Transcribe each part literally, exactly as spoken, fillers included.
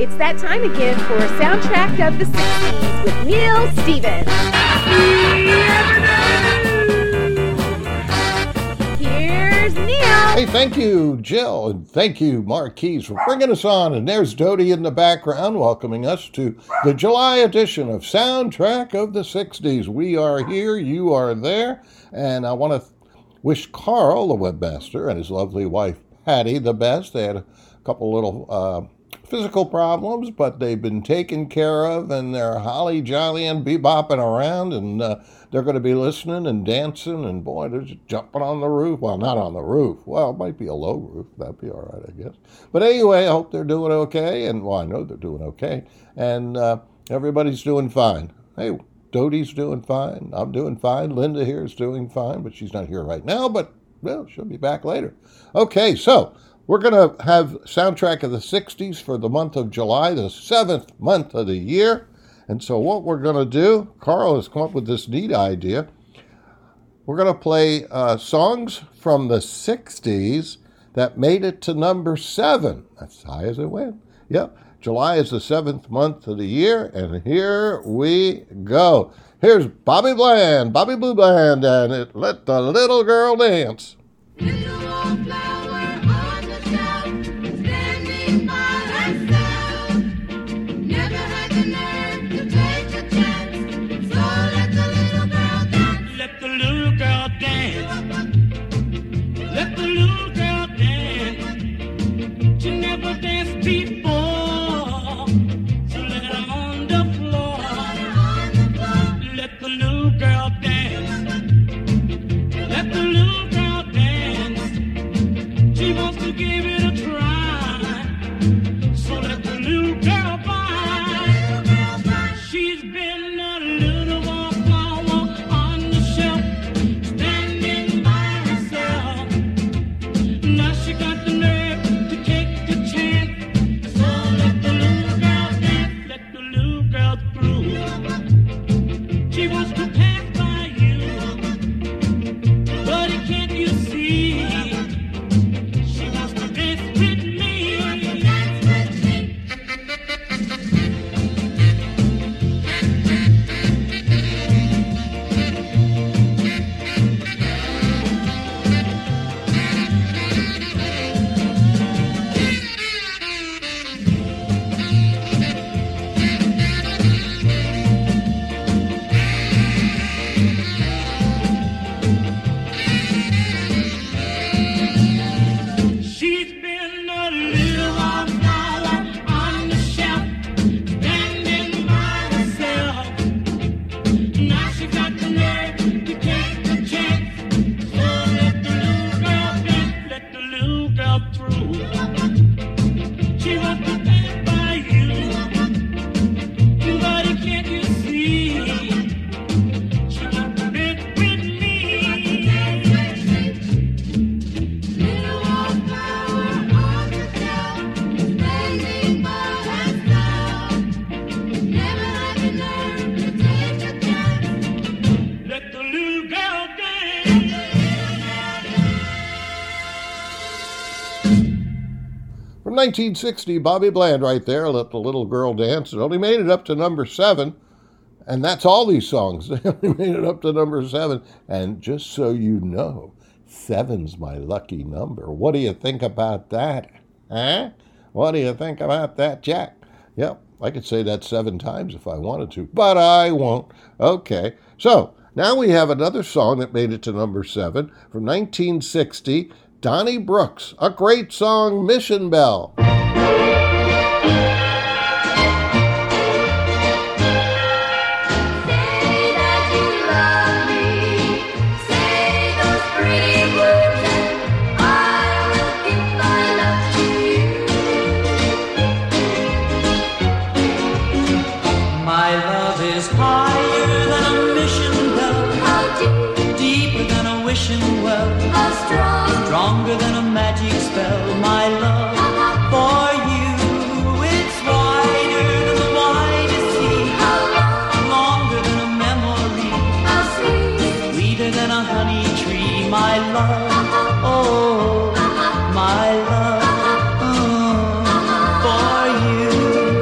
It's that time again for a Soundtrack of the sixties with Neil Stevens. Here's Neil. Hey, thank you, Jill, and thank you, Marquise, for bringing us on. And there's Dodie in the background welcoming us to the July edition of Soundtrack of the sixties. We are here, you are there, and I want to wish Carl, the webmaster, and his lovely wife, Patty, the best. They had a couple little uh, physical problems, but they've been taken care of, and they're holly jolly and bebopping around, and uh, they're going to be listening and dancing, and boy, they're just jumping on the roof. Well, not on the roof. Well, it might be a low roof. That'd be all right, I guess. But anyway, I hope they're doing okay, and well, I know they're doing okay, and uh, everybody's doing fine. Hey, Dodie's doing fine. I'm doing fine. Linda here is doing fine, but she's not here right now, but, well, she'll be back later. Okay, so we're going to have Soundtrack of the sixties for the month of July, the seventh month of the year. And so what we're going to do, Carl has come up with this neat idea. We're going to play uh, songs from the sixties that made it to number seven. That's as high as it went. Yep. July is the seventh month of the year, and here we go. Here's Bobby Bland, Bobby Blue Bland, and it, Let the Little Girl Dance. Little old flower on the shelf, standing by herself. Never had the nerve to take a chance, so let the little girl dance. Let the little girl dance. Let the little girl dance. She never danced before. Give it a try, so let the little girl by. She's been a little wallflower on the shelf, standing by herself. Now she got the nerve to take the chance, so let the little girl dance, let the little girl through. She wants to pass by you, but it can't you see? nineteen sixty, Bobby Bland right there, Let the Little Girl Dance. It only made it up to number seven, and that's all these songs. They only made it up to number seven. And just so you know, seven's my lucky number. What do you think about that? Huh? What do you think about that, Jack? Yep, I could say that seven times if I wanted to, but I won't. Okay, so now we have another song that made it to number seven from nineteen sixty, Donnie Brooks, a great song, Mission Bell. Stronger than a magic spell, my love for you. It's wider than the widest sea, longer than a memory, sweeter than a honey tree, my love, oh, my love, oh, for you.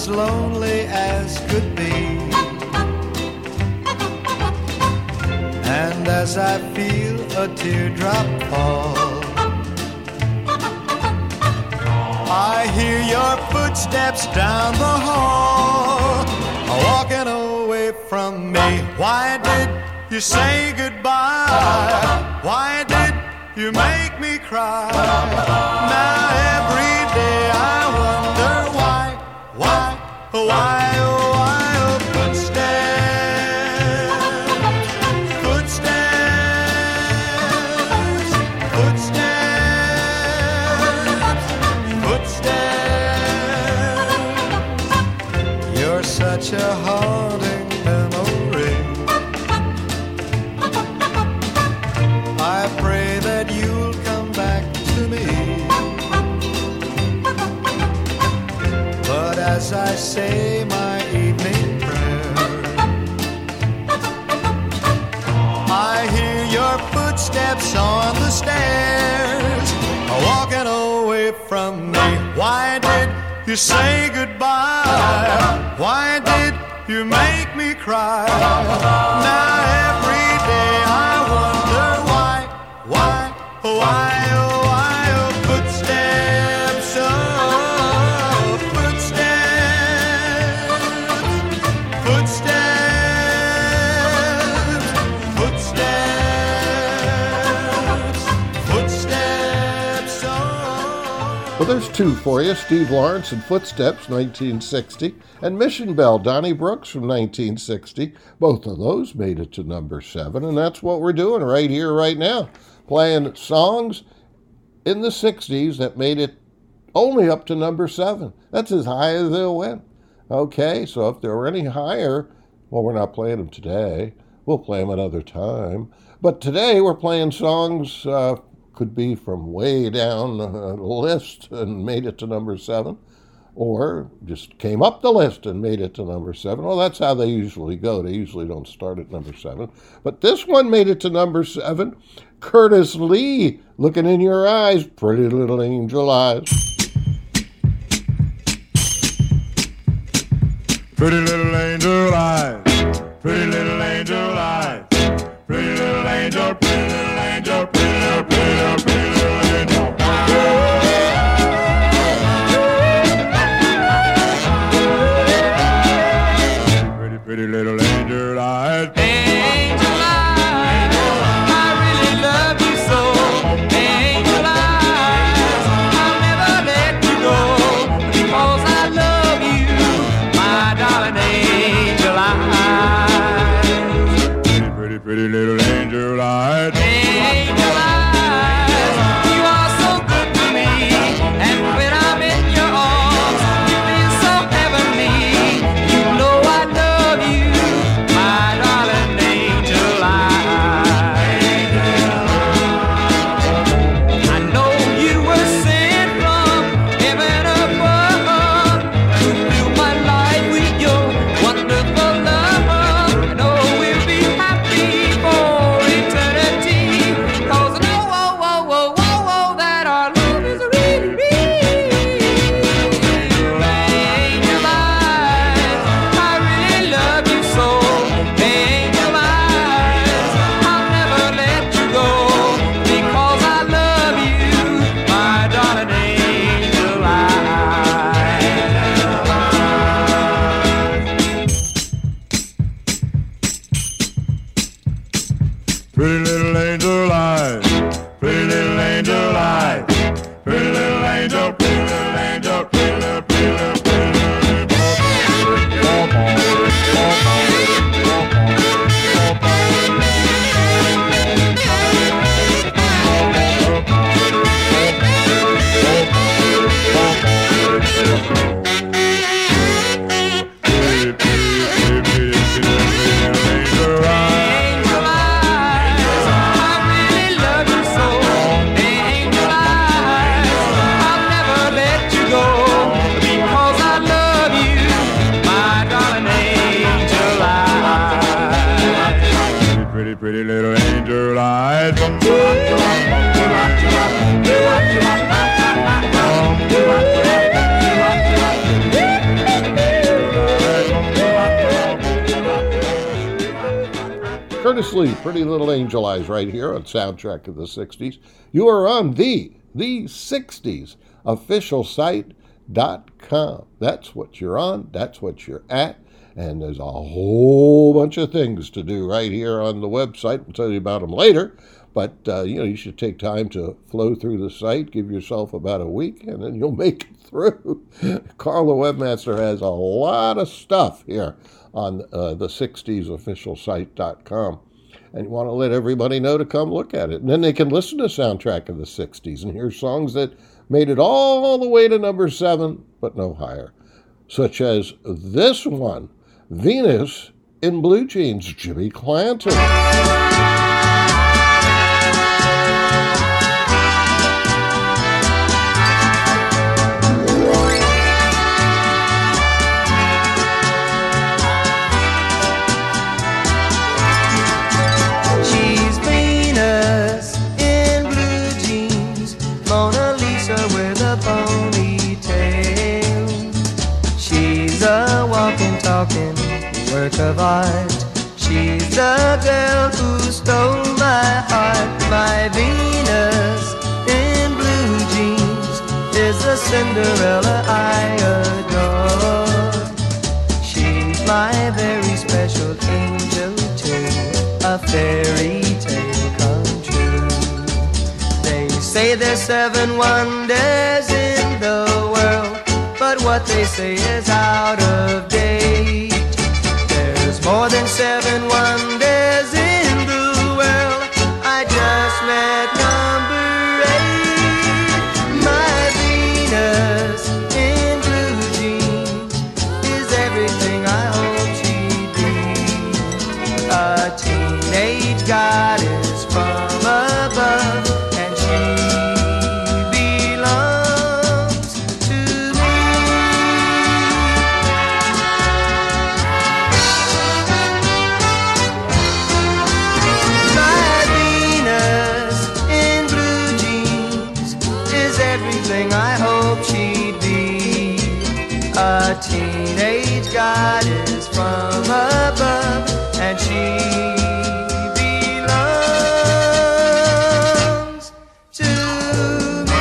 as lonely as could be. And as I feel a teardrop fall, I hear your footsteps down the hall, walking away from me. Why did you say goodbye? Why did you make me cry? Now every day I wonder why, why, why, oh, why, oh, footsteps, footsteps, footsteps, footsteps. You're such a haunting memory. I pray that you'll come back to me. But as I say my evening prayer, I hear your footsteps on the stairs, walking away from me. Why did you say goodbye? Why did you make me cry? Now every day I wonder why, why, why, oh, why, oh, footsteps, oh, footsteps, footsteps, footsteps, footsteps, oh. Well, there's two for you, Steve Lawrence and Footsteps, nineteen sixty, and Mission Bell, Donnie Brooks from nineteen sixty. Both of those made it to number seven, and that's what we're doing right here, right now, playing songs in the sixties that made it only up to number seven. That's as high as they'll win. Okay, so if there were any higher, well, we're not playing them today. We'll play them another time. But today we're playing songs, uh, could be from way down the list and made it to number seven, or just came up the list and made it to number seven. Well, that's how they usually go. They usually don't start at number seven. But this one made it to number seven. Curtis Lee, Looking in Your Eyes, Pretty Little Angel Eyes. Pretty little angel eyes, pretty little angel eyes, pretty little angel, pretty little angel, pretty little, pretty little, pretty little angel. Pretty, pretty little angel eyes. Angel eyes, I really love you so. Angel eyes, I'll never let you go, because I love you, my darling angel eyes. Pretty, pretty, pretty little angel eyes. Angel eyes, you are so good to me, and when I'm in your arms, you feel so heavenly. You know I love you, my darling angel eyes. I know you were sent from heaven above to fill my life with your wonderful love. I know we'll be happy for eternity, 'cause I know, oh, oh, oh, oh, oh, that our love is really real. Angel eyes, I really love you so. Angel eyes, I'll never let you go, because I love you, my darling angel eyes. Pretty little angel eyes, pretty little angel eyes, pretty little angel, pretty little angel, pretty little, pretty little, pretty little Angel eyes, I really love you so. Angel eyes, I'll never let you go, because I love you, my darling angel eyes. pretty, pretty little angel eyes. Presley, Pretty Little Angel Eyes, right here on Soundtrack of the sixties. You are on the, the sixties official site dot com. That's what you're on. That's what you're at. And there's a whole bunch of things to do right here on the website. We'll tell you about them later. But, uh, you know, you should take time to flow through the site. Give yourself about a week, and then you'll make it through. Carl the Webmaster has a lot of stuff here on uh, the sixties official site dot com. And you want to let everybody know to come look at it. And then they can listen to Soundtrack of the sixties and hear songs that made it all the way to number seven, but no higher. Such as this one, Venus in Blue Jeans, Jimmy Clanton. She's Venus in blue jeans, Mona Lisa with a ponytail. She's a walking, talking work of art. She's the girl who stole my heart. My Venus in blue jeans is the Cinderella I adore. She's my very special angel too, a fairy tale come true. They say there's seven wonders in the world, but what they say is out of date. There's more than seven wonders in the world. I just met number eight. My Venus in blue jeans is everything I hope she'd be. A teenage goddess from above, and she belongs to me. My Venus in blue jeans is everything I hope she'd be. A teenage goddess from above, and she belongs to me.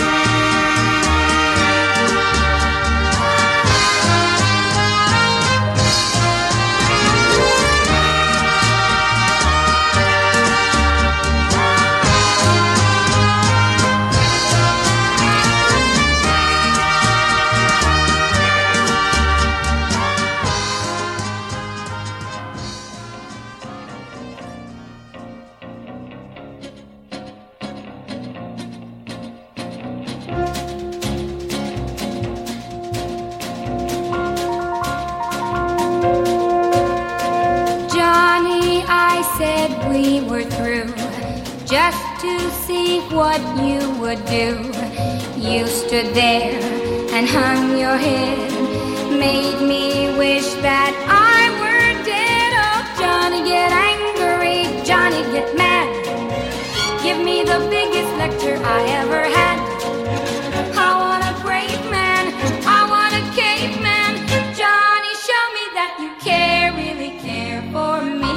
Johnny, I said we were through, just to see what you would do. You stood there and hung your head, made me wish that I were dead. Oh, Johnny, get angry, Johnny, get mad. Give me the biggest lecture I ever had. I want a brave man, I want a caveman. Johnny, show me that you care, really care for me.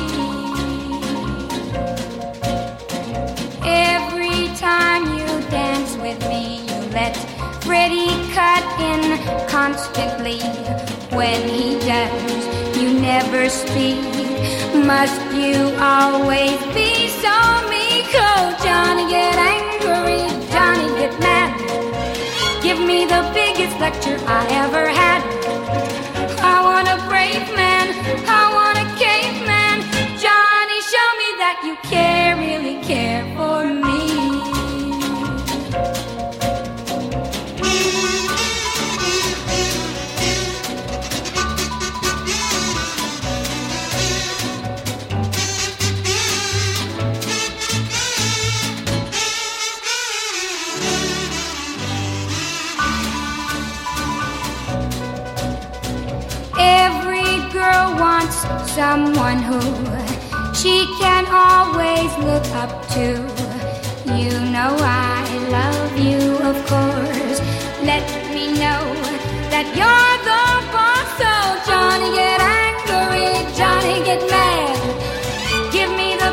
Every time you dance with me, you let Freddie cut in constantly. When he does, you never speak. Must you always be so meek? Oh, Johnny, get angry, Johnny, get mad. Give me the biggest lecture I ever had. I want a brave man, I want a caveman. Johnny, show me that you care, really care for me. Every girl wants someone who she can always look up to. You know I love you, of course. Let me know that you're the boss. So Johnny, get angry, Johnny, get mad. Give me the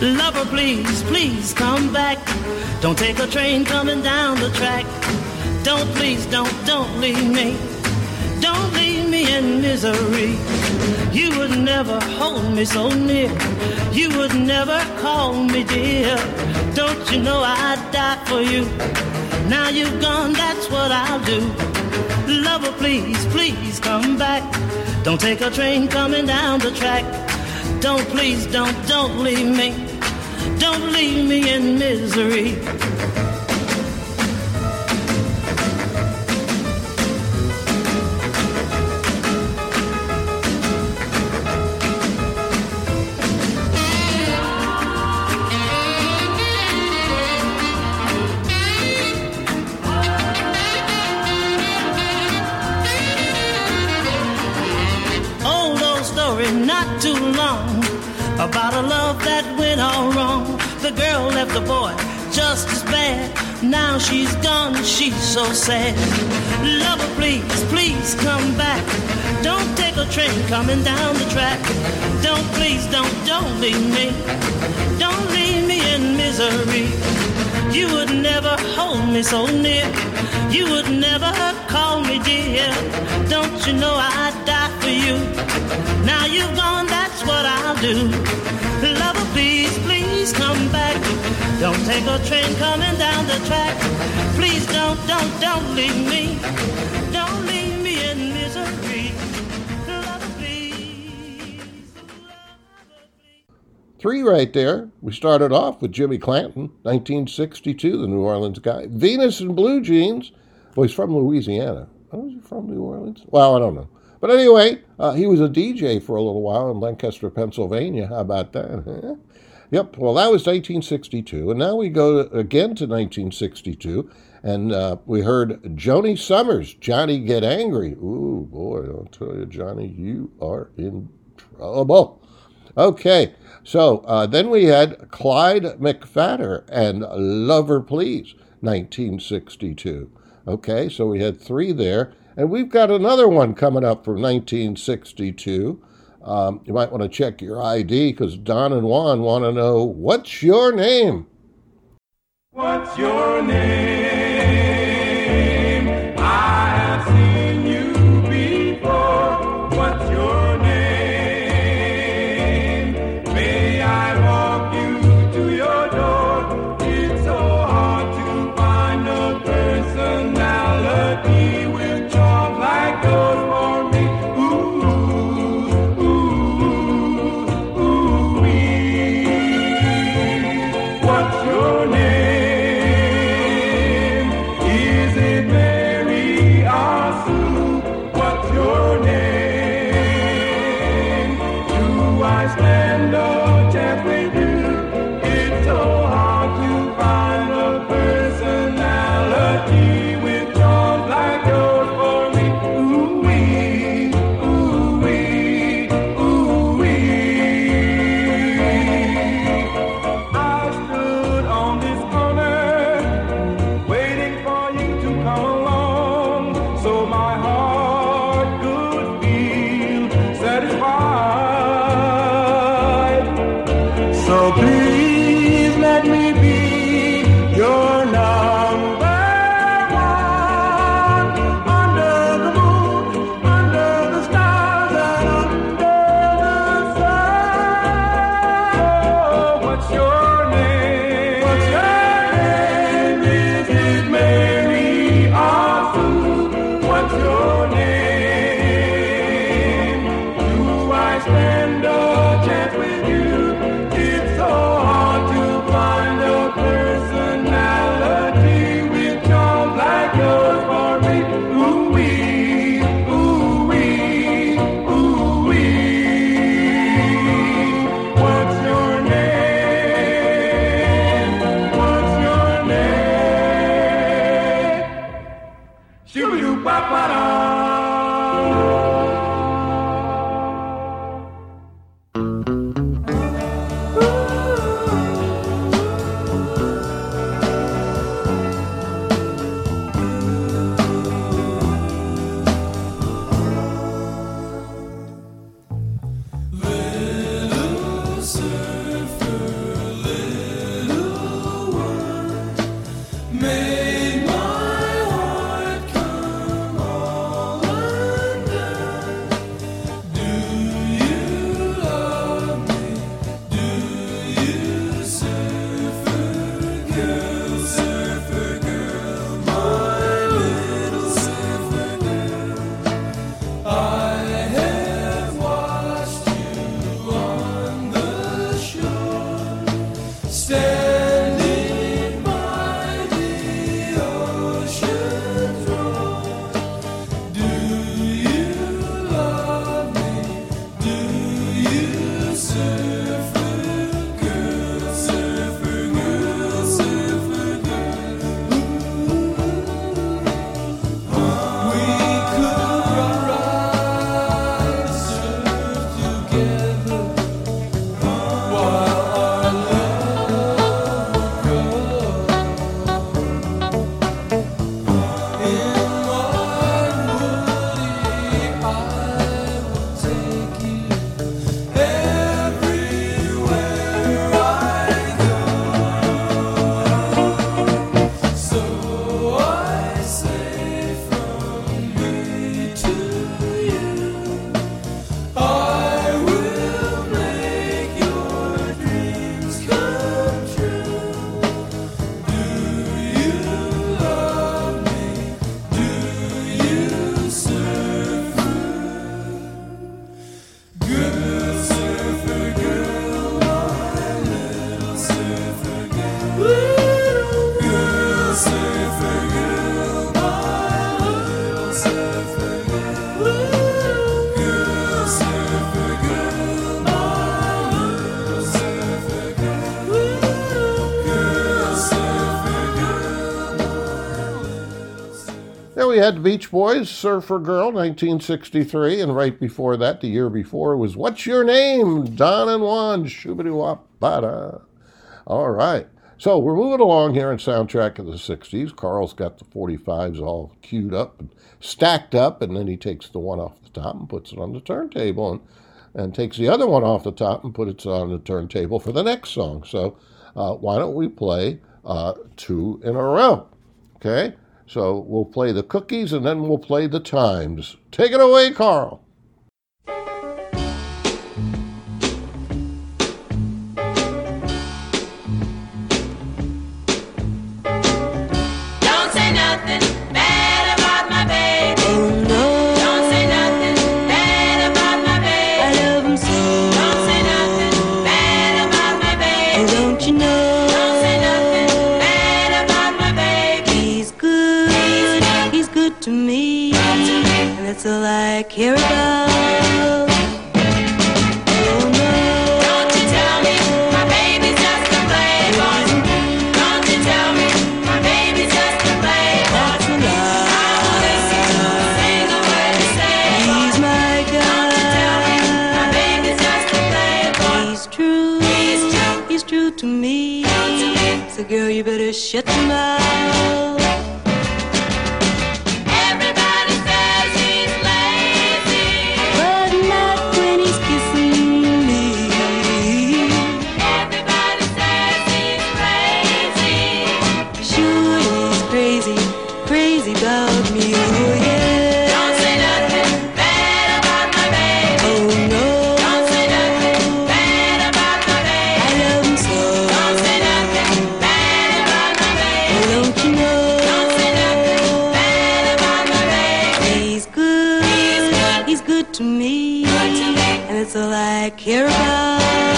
Lover, please, please come back. Don't take a train coming down the track. Don't, please, don't, don't leave me. Don't leave me in misery. You would never hold me so near. You would never call me dear. Don't you know I'd die for you? Now you've gone, that's what I'll do. Lover, please, please come back. Don't take a train coming down the track. Don't, please, don't, don't leave me. Don't leave me in misery. Not too long about a love that went all wrong. The girl left the boy just as bad. Now she's gone, she's so sad. Lover, please, please come back. Don't take a train coming down the track. Don't, please, don't, don't leave me. Don't leave me in misery. You would never hold me so near. You would never call me dear. Don't you know I'd die for you? Now you've gone, that's what I'll do. Lover, please, please come back. Don't take a train coming down the track. Please don't, don't, don't leave me. Don't leave me in misery. Lover, please. Lover, please. Three right there. We started off with Jimmy Clanton, nineteen sixty-two, the New Orleans guy. Venus in Blue Jeans. Well, he's from Louisiana. Oh, is he from New Orleans? Well, I don't know. But anyway, uh, he was a D J for a little while in Lancaster, Pennsylvania. How about that? Yep, well, that was nineteen sixty-two. And now we go again to nineteen sixty-two, and uh, we heard Joni Summers, Johnny Get Angry. Ooh, boy, I'll tell you, Johnny, you are in trouble. Okay, so uh, then we had Clyde McPhatter and Lover Please, nineteen sixty-two. Okay, so we had three there. And we've got another one coming up from nineteen sixty-two. Um, you might want to check your I D because Don and Juan want to know, what's your name? What's your name? I have seen you before. What's your name? May I walk you to your door? It's so hard to find a personality with charms like those for me. Ooh, ooh, ooh, wee. What's your name? Stand a chance with you. It's so we had the Beach Boys, Surfer Girl, nineteen sixty-three, and right before that, the year before, was What's Your Name? Don and Juan, Shoo-ba-dee-wop-ba-da. All right. So we're moving along here in Soundtrack of the sixties. Carl's got the forty-fives all queued up and stacked up, and then he takes the one off the top and puts it on the turntable, and, and takes the other one off the top and puts it on the turntable for the next song. So uh, why don't we play uh, two in a row? Okay? So we'll play the Cookies, and then we'll play the Times. Take it away, Carl. Don't say nothing bad about my baby. Oh no. Don't say nothing bad about my baby. I love him so. Don't say nothing bad about my baby. Oh, don't you know? Don't say nothing bad about my baby. He's good. He's good, He's good to me. Good to me. And that's all I care about. To me, so girl, you better shut your mouth. Everybody says he's lazy, but not when he's kissing me. Everybody says he's crazy, sure he's crazy, crazy about me. Oh yeah. Don't say nothing bad about my baby. Oh no. Don't say nothing bad about my baby. I love him so. Don't say nothing bad about my baby. Oh, don't you know? Don't say nothing bad about my baby. He's good. He's good. He's good to me. Good to me. And that's all I care about.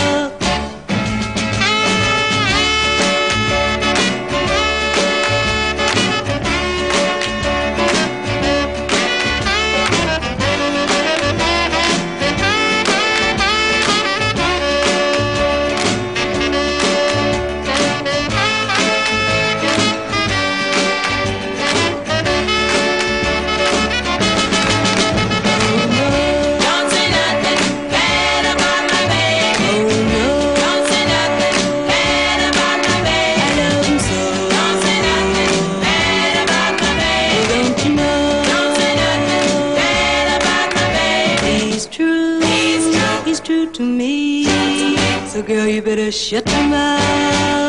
Don't say nothing bad about my baby. Oh no. Don't say nothing bad about my baby. I love him so. Don't say nothing bad about my baby. Oh, don't you know? Don't say nothing bad about my baby. He's true. He's true. He's true to me. So girl, you better shut your mouth.